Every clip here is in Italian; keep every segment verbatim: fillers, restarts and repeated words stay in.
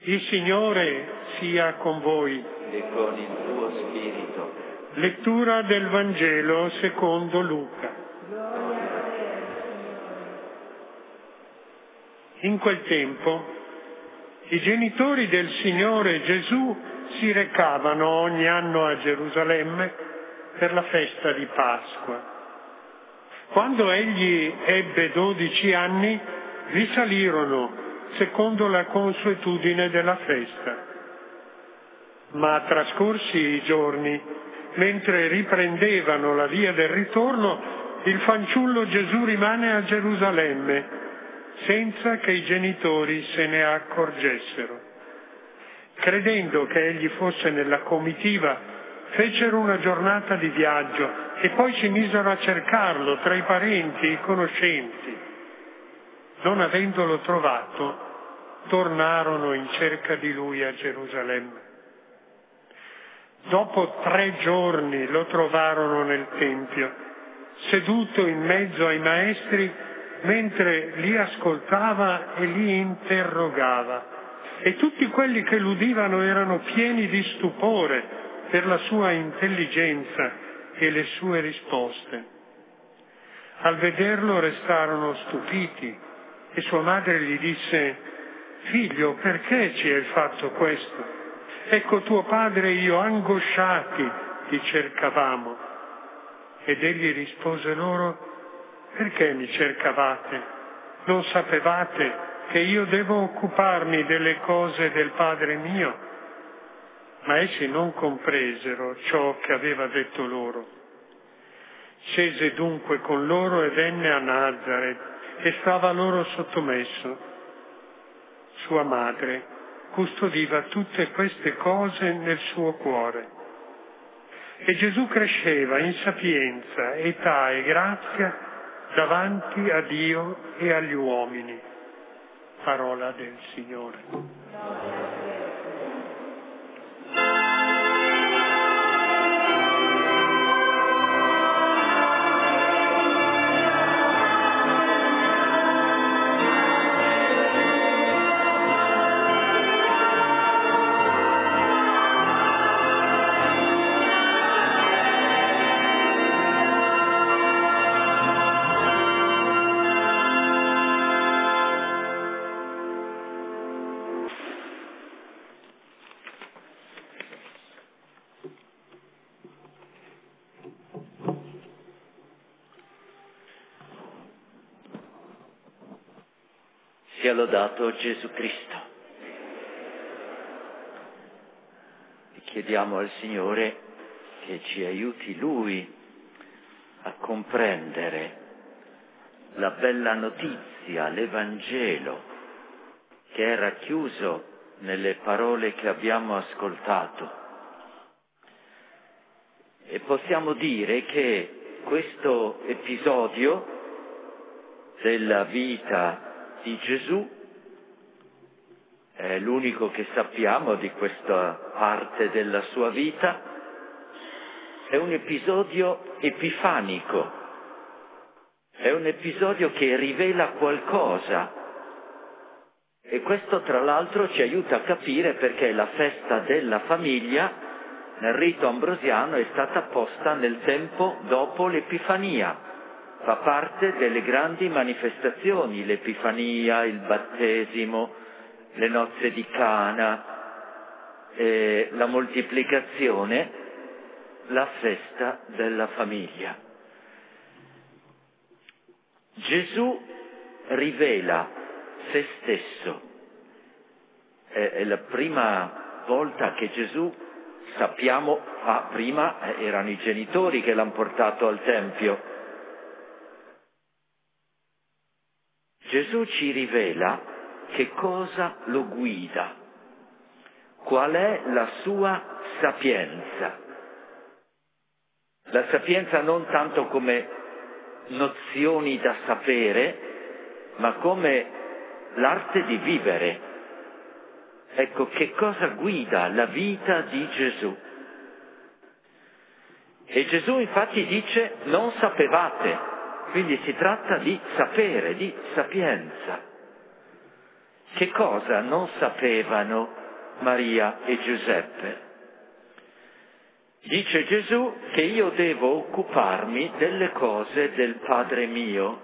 Il Signore sia con voi. E con il tuo spirito. Lettura del Vangelo secondo Luca. In quel tempo i genitori del Signore Gesù si recavano ogni anno a Gerusalemme per la festa di Pasqua. Quando egli ebbe dodici anni, risalirono secondo la consuetudine della festa. Ma trascorsi i giorni, mentre riprendevano la via del ritorno, il fanciullo Gesù rimane a Gerusalemme, senza che i genitori se ne accorgessero. Credendo che egli fosse nella comitiva, fecero una giornata di viaggio e poi si misero a cercarlo tra i parenti e i conoscenti. Non avendolo trovato, tornarono in cerca di lui a Gerusalemme. Dopo tre giorni lo trovarono nel Tempio, seduto in mezzo ai maestri, mentre li ascoltava e li interrogava. E tutti quelli che l'udivano erano pieni di stupore per la sua intelligenza e le sue risposte. Al vederlo restarono stupiti e sua madre gli disse: «Figlio, perché ci hai fatto questo? Ecco tuo padre e io angosciati ti cercavamo». Ed egli rispose loro: «Perché mi cercavate? Non sapevate che io devo occuparmi delle cose del Padre mio?» Ma essi non compresero ciò che aveva detto loro. Scese dunque con loro e venne a Nazaret e stava loro sottomesso. Sua madre custodiva tutte queste cose nel suo cuore. E Gesù cresceva in sapienza, età e grazia davanti a Dio e agli uomini. Parola del Signore. Sia lodato Gesù Cristo. E chiediamo al Signore che ci aiuti Lui a comprendere la bella notizia, l'Evangelo, che è racchiuso nelle parole che abbiamo ascoltato. E possiamo dire che questo episodio della vita di Gesù è l'unico che sappiamo di questa parte della sua vita, è un episodio epifanico, è un episodio che rivela qualcosa, e questo tra l'altro ci aiuta a capire perché la festa della famiglia nel rito ambrosiano è stata posta nel tempo dopo l'Epifania. Fa parte delle grandi manifestazioni, l'Epifania, il battesimo, le nozze di Cana, eh, la moltiplicazione, la festa della famiglia. Gesù rivela se stesso. È, è la prima volta che Gesù, sappiamo, ah, prima erano i genitori che l'hanno portato al Tempio. Gesù ci rivela che cosa lo guida, qual è la sua sapienza. La sapienza non tanto come nozioni da sapere, ma come l'arte di vivere. Ecco, che cosa guida la vita di Gesù. E Gesù infatti dice: non sapevate. Quindi si tratta di sapere, di sapienza. Che cosa non sapevano Maria e Giuseppe? Dice Gesù che io devo occuparmi delle cose del Padre mio.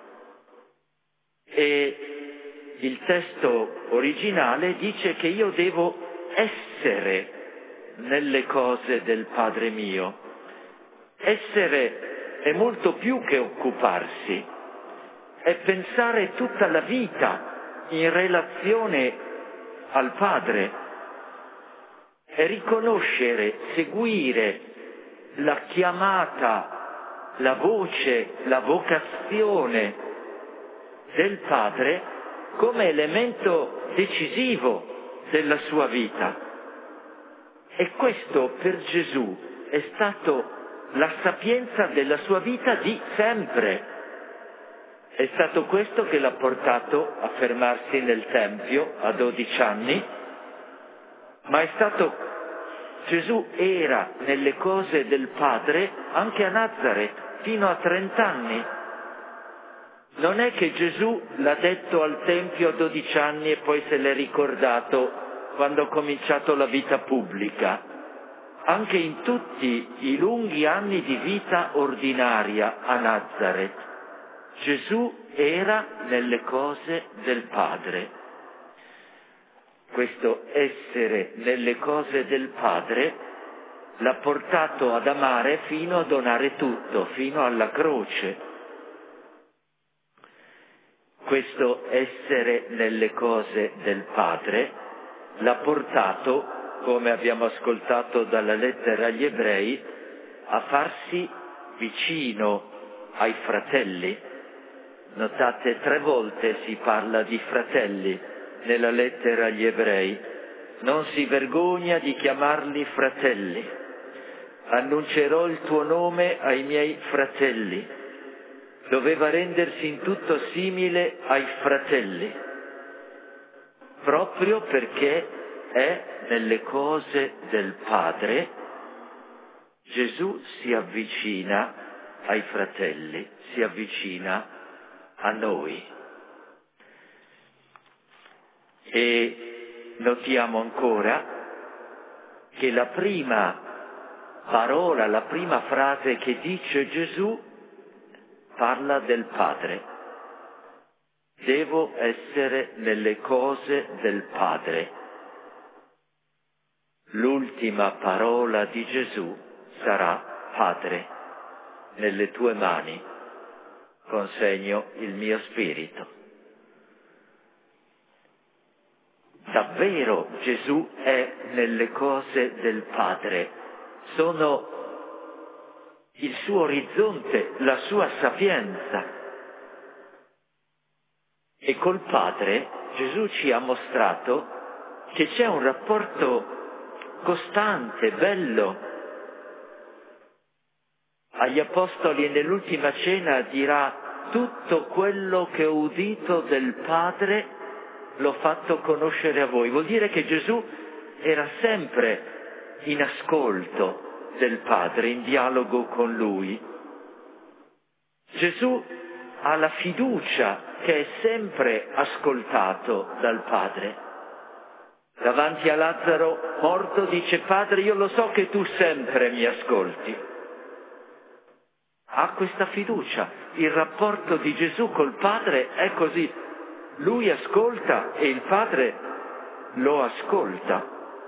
E il testo originale dice che io devo essere nelle cose del Padre mio. Essere è molto più che occuparsi, è pensare tutta la vita in relazione al Padre, è riconoscere, seguire la chiamata, la voce, la vocazione del Padre come elemento decisivo della sua vita. E questo per Gesù è stato la sapienza della sua vita di sempre. È stato questo che l'ha portato a fermarsi nel Tempio a dodici anni, ma è stato, Gesù era nelle cose del Padre anche a Nazareth, fino a trent'anni. Non è che Gesù l'ha detto al Tempio a dodici anni e poi se l'è ricordato quando ha cominciato la vita pubblica. Anche in tutti i lunghi anni di vita ordinaria a Nazareth, Gesù era nelle cose del Padre. Questo essere nelle cose del Padre l'ha portato ad amare fino a donare tutto, fino alla croce. Questo essere nelle cose del Padre l'ha portato, come abbiamo ascoltato dalla lettera agli Ebrei, a farsi vicino ai fratelli. Notate, tre volte si parla di fratelli nella lettera agli Ebrei. Non si vergogna di chiamarli fratelli. Annuncerò il tuo nome ai miei fratelli. Doveva rendersi in tutto simile ai fratelli, proprio perché è nelle cose del Padre. Gesù si avvicina ai fratelli, si avvicina a noi. E notiamo ancora che la prima parola, la prima frase che dice Gesù parla del Padre. Devo essere nelle cose del Padre. L'ultima parola di Gesù sarà: Padre, nelle tue mani consegno il mio spirito. Davvero Gesù è nelle cose del Padre, sono il suo orizzonte, la sua sapienza. E col Padre Gesù ci ha mostrato che c'è un rapporto costante, bello. Agli Apostoli nell'ultima cena dirà: tutto quello che ho udito del Padre l'ho fatto conoscere a voi. Vuol dire che Gesù era sempre in ascolto del Padre, in dialogo con Lui. Gesù ha la fiducia che è sempre ascoltato dal Padre. Davanti a Lazzaro morto dice: Padre, io lo so che tu sempre mi ascolti. Ha questa fiducia. Il rapporto di Gesù col Padre è così. Lui ascolta e il Padre lo ascolta.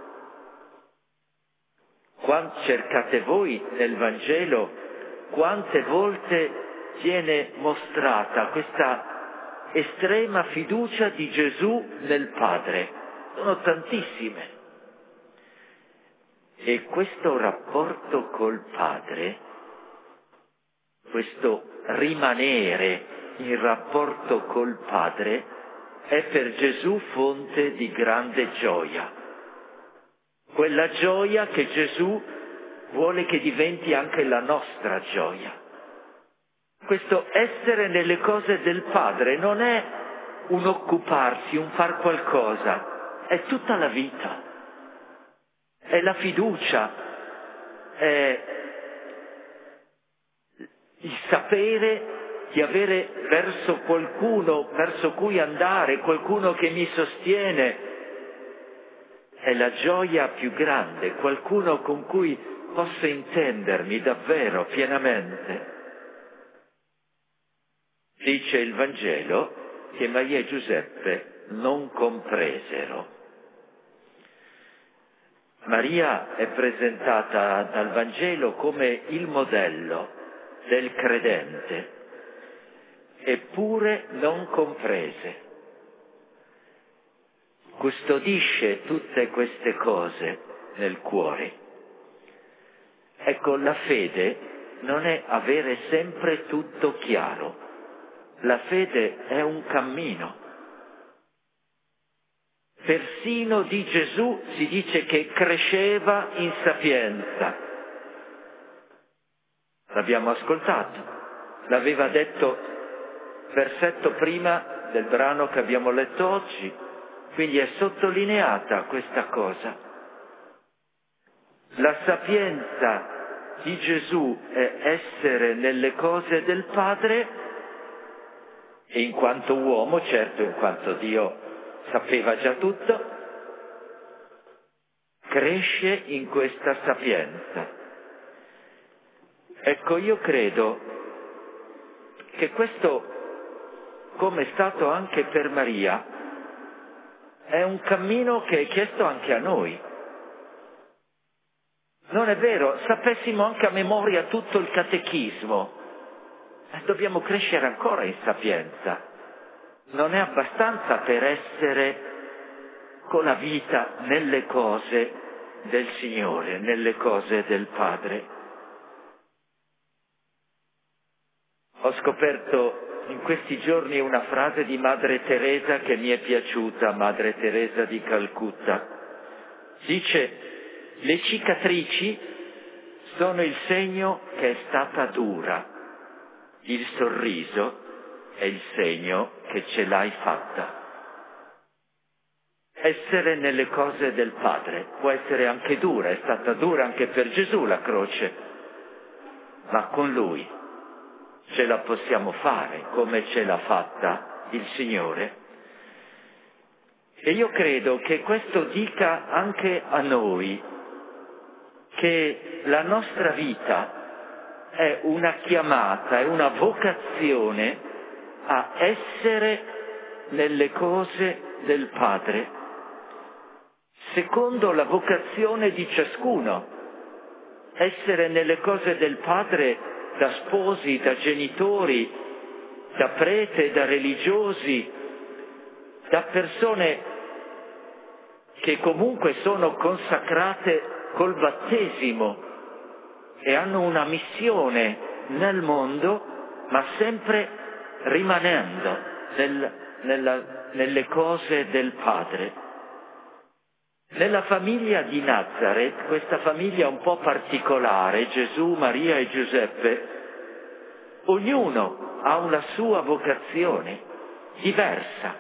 Quando cercate voi nel Vangelo quante volte viene mostrata questa estrema fiducia di Gesù nel Padre? Sono tantissime. E questo rapporto col Padre, questo rimanere in rapporto col Padre, è per Gesù fonte di grande gioia. Quella gioia che Gesù vuole che diventi anche la nostra gioia. Questo essere nelle cose del Padre non è un occuparsi, un far qualcosa, è tutta la vita. È la fiducia, è il sapere di avere verso qualcuno verso cui andare, qualcuno che mi sostiene. È la gioia più grande, qualcuno con cui posso intendermi davvero pienamente. Dice il Vangelo che Maria e Giuseppe non compresero. Maria è presentata dal Vangelo come il modello del credente, eppure non comprese. Custodisce tutte queste cose nel cuore. Ecco, la fede non è avere sempre tutto chiaro. La fede è un cammino. Persino di Gesù si dice che cresceva in sapienza. L'abbiamo ascoltato, l'aveva detto versetto prima del brano che abbiamo letto oggi, quindi è sottolineata questa cosa. La sapienza di Gesù è essere nelle cose del Padre, e in quanto uomo, certo, in quanto Dio sapeva già tutto, cresce in questa sapienza. Ecco, io credo che questo, come è stato anche per Maria, è un cammino che è chiesto anche a noi. Non è vero, sapessimo anche a memoria tutto il catechismo, eh, dobbiamo crescere ancora in sapienza. Non è abbastanza per essere con la vita nelle cose del Signore, nelle cose del Padre. Ho scoperto in questi giorni una frase di Madre Teresa che mi è piaciuta, Madre Teresa di Calcutta. Dice: le cicatrici sono il segno che è stata dura, il sorriso è il segno che ce l'hai fatta. Essere nelle cose del Padre può essere anche dura, è stata dura anche per Gesù la croce, ma con Lui ce la possiamo fare come ce l'ha fatta il Signore. E io credo che questo dica anche a noi che la nostra vita è una chiamata, è una vocazione a essere nelle cose del Padre, secondo la vocazione di ciascuno. Essere nelle cose del Padre da sposi, da genitori, da prete, da religiosi, da persone che comunque sono consacrate col battesimo e hanno una missione nel mondo, ma sempre rimanendo nel, nella, nelle cose del Padre. Nella famiglia di Nazareth, questa famiglia un po' particolare, Gesù, Maria e Giuseppe, ognuno ha una sua vocazione diversa.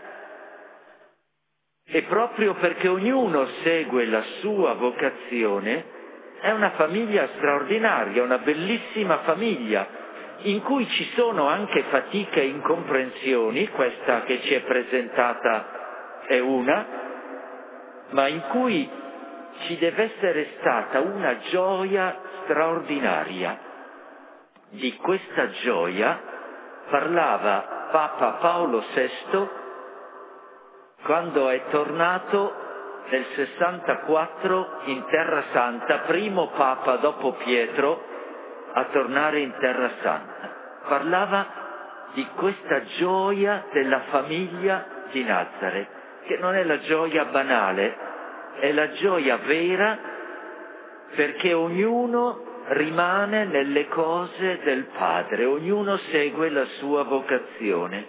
E proprio perché ognuno segue la sua vocazione, è una famiglia straordinaria, una bellissima famiglia, in cui ci sono anche fatiche e incomprensioni, questa che ci è presentata è una, ma in cui ci deve essere stata una gioia straordinaria. Di questa gioia parlava Papa Paolo sesto quando è tornato nel sessantaquattro in Terra Santa, primo Papa dopo Pietro a tornare in Terra Santa. Parlava di questa gioia della famiglia di Nazareth, che non è la gioia banale, è la gioia vera, perché ognuno rimane nelle cose del Padre, ognuno segue la sua vocazione.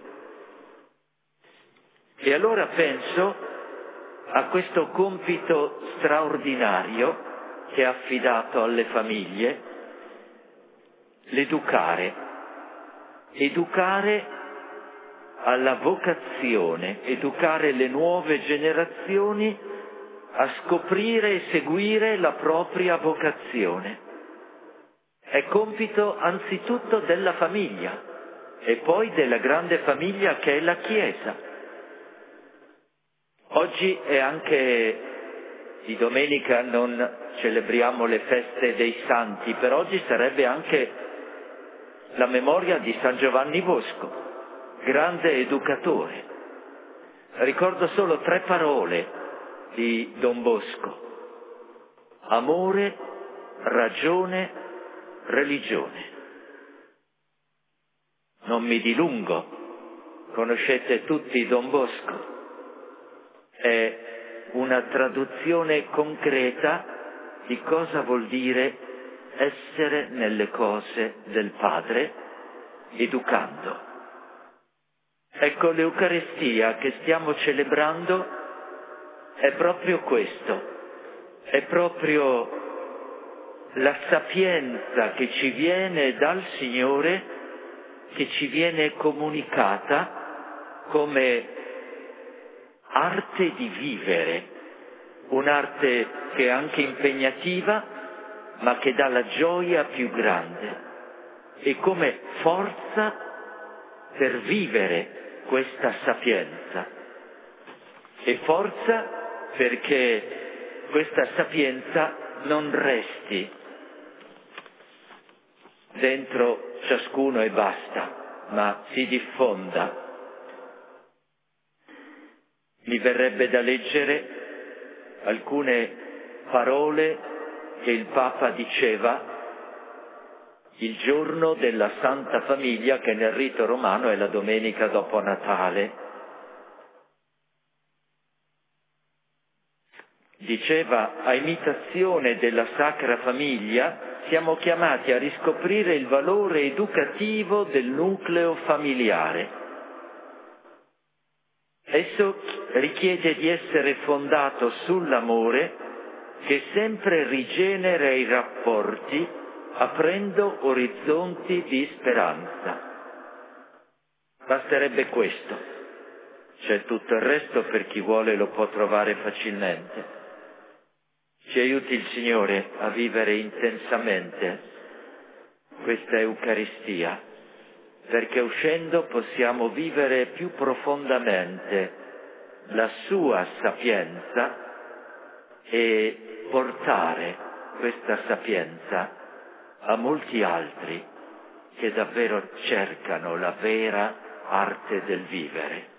E allora penso a questo compito straordinario che è affidato alle famiglie, l'educare, educare alla vocazione, educare le nuove generazioni a scoprire e seguire la propria vocazione. È compito anzitutto della famiglia, e poi della grande famiglia che è la Chiesa. Oggi è anche di domenica, non celebriamo le feste dei santi, per oggi sarebbe anche la memoria di San Giovanni Bosco, grande educatore. Ricordo solo tre parole di Don Bosco: amore, ragione, religione. Non mi dilungo, conoscete tutti Don Bosco. È una traduzione concreta di cosa vuol dire essere nelle cose del Padre, educando. Ecco, l'Eucaristia che stiamo celebrando è proprio questo, è proprio la sapienza che ci viene dal Signore, che ci viene comunicata come arte di vivere, un'arte che è anche impegnativa, ma che dà la gioia più grande, e come forza per vivere questa sapienza. E forza perché questa sapienza non resti dentro ciascuno e basta, ma si diffonda. Mi verrebbe da leggere alcune parole che il Papa diceva il giorno della Santa Famiglia, che nel rito romano è la domenica dopo Natale. Diceva: a imitazione della Sacra Famiglia siamo chiamati a riscoprire il valore educativo del nucleo familiare. Esso richiede di essere fondato sull'amore che sempre rigenera i rapporti, aprendo orizzonti di speranza. Basterebbe questo. C'è tutto il resto, per chi vuole lo può trovare facilmente. Ci aiuti il Signore a vivere intensamente questa Eucaristia, perché uscendo possiamo vivere più profondamente la sua sapienza e portare questa sapienza a molti altri che davvero cercano la vera arte del vivere.